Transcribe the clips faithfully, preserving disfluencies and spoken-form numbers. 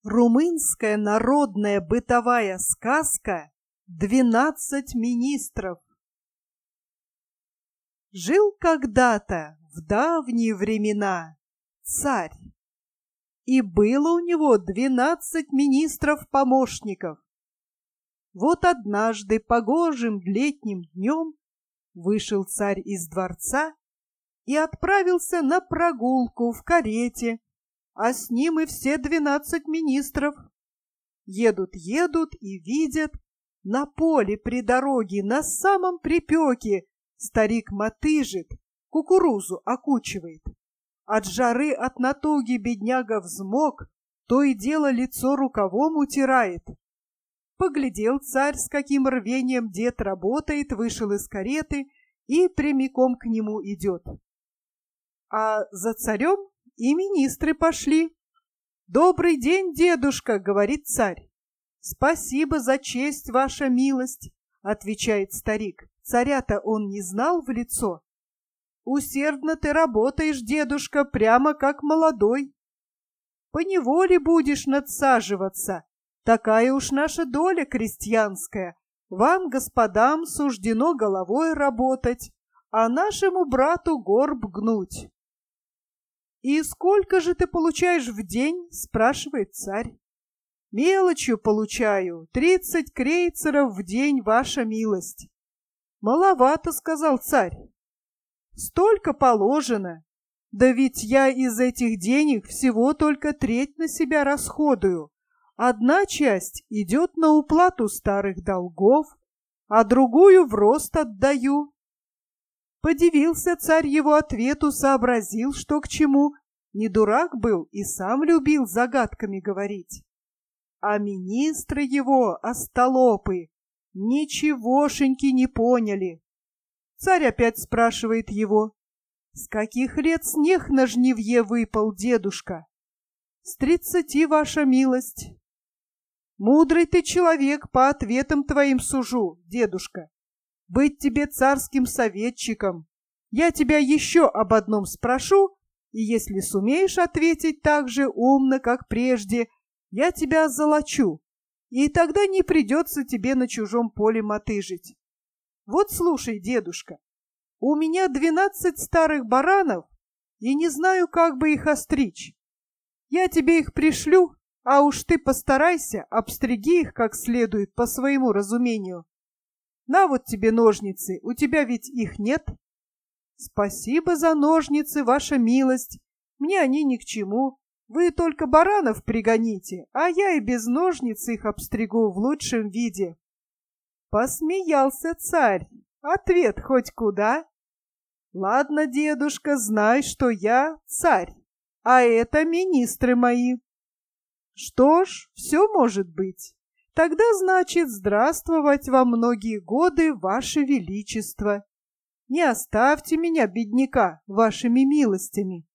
Румынская народная бытовая сказка «Двенадцать министров». Жил когда-то в давние времена царь, и было у него двенадцать министров-помощников. Вот однажды погожим летним днем вышел царь из дворца и отправился на прогулку в карете, а с ним и все двенадцать министров. Едут, едут и видят, на поле при дороге, на самом припеке, старик мотыжит, кукурузу окучивает. От жары, от натуги бедняга взмок, то и дело лицо рукавом утирает. Поглядел царь, с каким рвением дед работает, вышел из кареты и прямиком к нему идет. А за царем и министры пошли. «Добрый день, дедушка!» — говорит царь. «Спасибо за честь, ваша милость!» — отвечает старик. Царя-то он не знал в лицо. «Усердно ты работаешь, дедушка, прямо как молодой. Поневоле будешь надсаживаться. Такая уж наша доля крестьянская. Вам, господам, суждено головой работать, а нашему брату горб гнуть». «И сколько же ты получаешь в день?» — спрашивает царь. «Мелочью получаю, тридцать крейцеров в день, ваша милость». «Маловато», — сказал царь. «Столько положено. Да ведь я из этих денег всего только треть на себя расходую. Одна часть идет на уплату старых долгов, а другую в рост отдаю». Подивился царь его ответу, сообразил, что к чему. Не дурак был и сам любил загадками говорить. А министры его, остолопы, ничегошеньки не поняли. Царь опять спрашивает его: «С каких лет снег на жнивье выпал, дедушка?» «С тридцати, ваша милость». «Мудрый ты человек, по ответам твоим сужу, дедушка. Быть тебе царским советчиком. Я тебя еще об одном спрошу, и если сумеешь ответить так же умно, как прежде, я тебя озолочу, и тогда не придется тебе на чужом поле мотыжить. Вот слушай, дедушка, у меня двенадцать старых баранов, и не знаю, как бы их остричь. Я тебе их пришлю, а уж ты постарайся, обстриги их как следует по своему разумению. На вот тебе ножницы, у тебя ведь их нет?» «Спасибо за ножницы, ваша милость. Мне они ни к чему. Вы только баранов пригоните, а я и без ножниц их обстригу в лучшем виде». Посмеялся царь. Ответ хоть куда. «Ладно, дедушка, знай, что я царь, а это министры мои». «Что ж, все может быть. Тогда, значит, здравствовать вам многие годы, ваше величество. Не оставьте меня, бедняка, вашими милостями».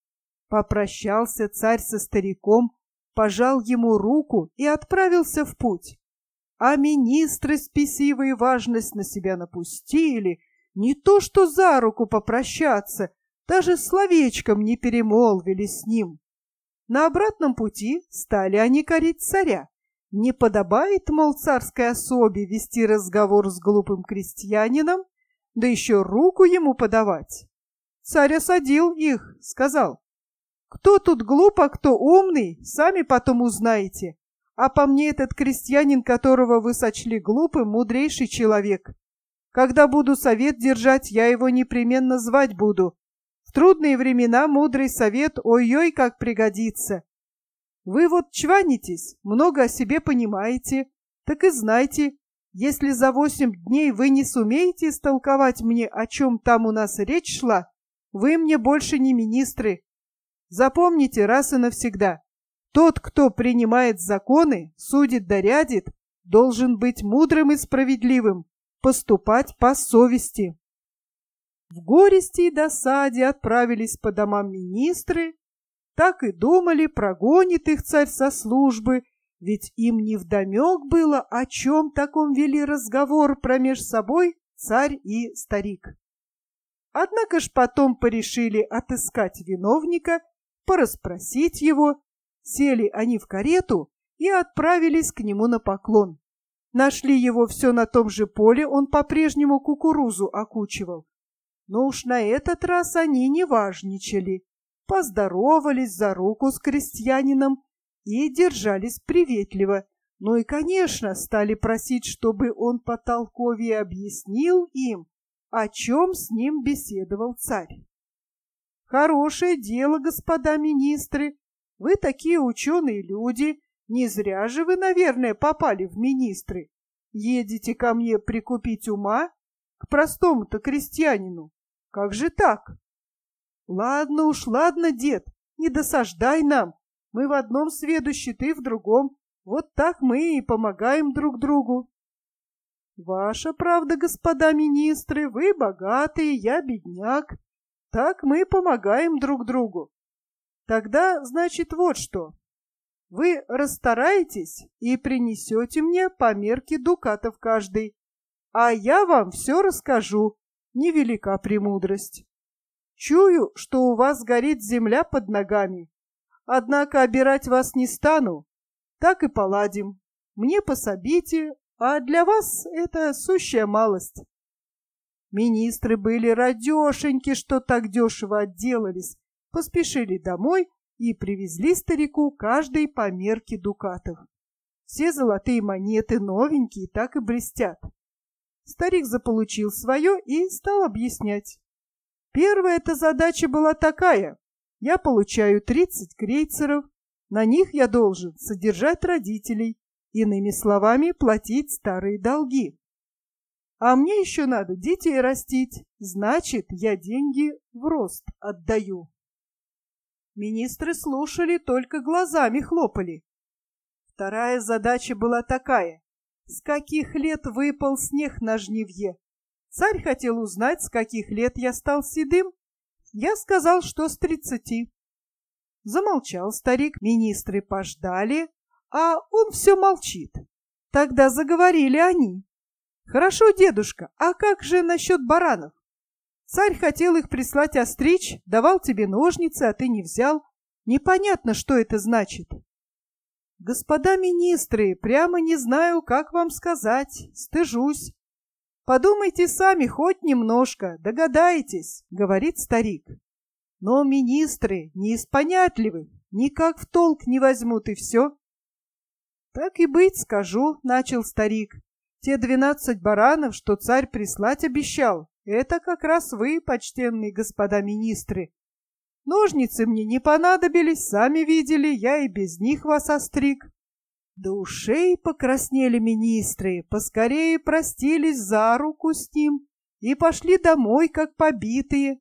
Попрощался царь со стариком, пожал ему руку и отправился в путь. А министры спесивые важность на себя напустили, не то что за руку попрощаться, даже словечком не перемолвили с ним. На обратном пути стали они корить царя. Не подобает, мол, царской особе вести разговор с глупым крестьянином, да еще руку ему подавать. Царь осадил их, сказал: «Кто тут глуп, а кто умный, сами потом узнаете. А по мне этот крестьянин, которого вы сочли глупым, мудрейший человек. Когда буду совет держать, я его непременно звать буду. В трудные времена мудрый совет ой-ой как пригодится. Вы вот чванитесь, много о себе понимаете, так и знайте, если за восемь дней вы не сумеете истолковать мне, о чем там у нас речь шла, вы мне больше не министры. Запомните раз и навсегда, тот, кто принимает законы, судит да рядит, должен быть мудрым и справедливым, поступать по совести». В горести и досаде отправились по домам министры. Так и думали, прогонит их царь со службы, ведь им невдомек было, о чем таком вели разговор промеж собой царь и старик. Однако ж потом порешили отыскать виновника, порасспросить его, Сели они в карету и отправились к нему на поклон. Нашли его все на том же поле, он по-прежнему кукурузу окучивал. Но уж на этот раз они не важничали, поздоровались за руку с крестьянином и держались приветливо. Ну и, конечно, стали просить, чтобы он потолковее объяснил им, о чем с ним беседовал царь. Хорошее дело, господа министры, вы такие ученые люди, не зря же вы, наверное, попали в министры. Едете ко мне прикупить ума, к простому-то крестьянину. Как же так? Ладно уж, ладно, дед, не досаждай нам. Мы в одном сведущи, ты в другом. Вот так мы и помогаем друг другу. Ваша правда, господа министры, вы богатые, я бедняк. Так мы помогаем друг другу. Тогда, значит, вот что. Вы расстараетесь и принесете мне по мерке дукатов каждый, а я вам все расскажу, невелика премудрость. Чую, что у вас горит земля под ногами, однако обирать вас не стану, так и поладим. Мне пособите, а для вас это сущая малость. Министры были радешеньки, что так дешево отделались, поспешили домой и привезли старику каждый по мерке дукатов. Все золотые монеты новенькие, так и блестят. Старик заполучил свое и стал объяснять. Первая-то задача была такая. Я получаю тридцать крейцеров, на них я должен содержать родителей, иными словами, платить старые долги. А мне еще надо детей растить, значит, я деньги в рост отдаю. Министры слушали, только глазами хлопали. Вторая задача была такая. С каких лет выпал снег на жнивье? Царь хотел узнать, с каких лет я стал седым. Я сказал, что с тридцати. Замолчал старик, министры пождали, а он все молчит. Тогда заговорили они. Хорошо, дедушка, а как же насчет баранов? Царь хотел их прислать остричь, давал тебе ножницы, а ты не взял. Непонятно, что это значит. Господа министры, прямо не знаю, как вам сказать, стыжусь. Подумайте сами хоть немножко, догадаетесь, говорит старик. Но министры неиспонятливы, никак в толк не возьмут и все. Так и быть, скажу, начал старик. Те двенадцать баранов, что царь прислать обещал, это как раз вы, почтенные господа министры. Ножницы мне не понадобились, сами видели, я и без них вас остриг. До ушей покраснели министры, поскорее простились за руку с ним и пошли домой, как побитые.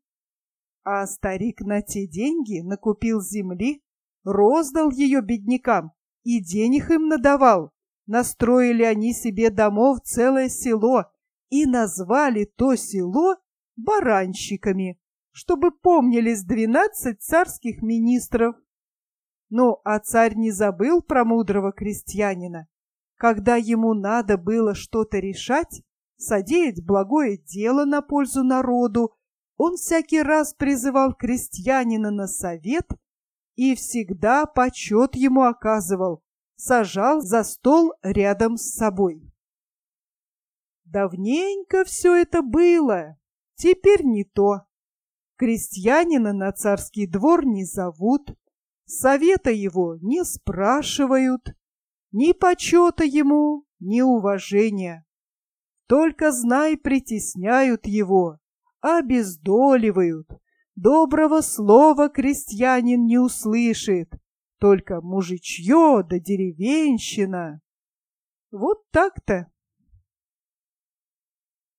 А старик на те деньги накупил земли, роздал ее беднякам и денег им надавал. Настроили они себе домов целое село и назвали то село баранщиками, чтобы помнились двенадцать царских министров. Ну, а царь не забыл про мудрого крестьянина. Когда ему надо было что-то решать, содеять благое дело на пользу народу, он всякий раз призывал крестьянина на совет и всегда почет ему оказывал, сажал за стол рядом с собой. Давненько все это было, теперь не то. Крестьянина на царский двор не зовут, совета его не спрашивают, ни почета ему, ни уважения. Только, знай, притесняют его, обездоливают. Доброго слова крестьянин не услышит, только мужичье да деревенщина. Вот так-то.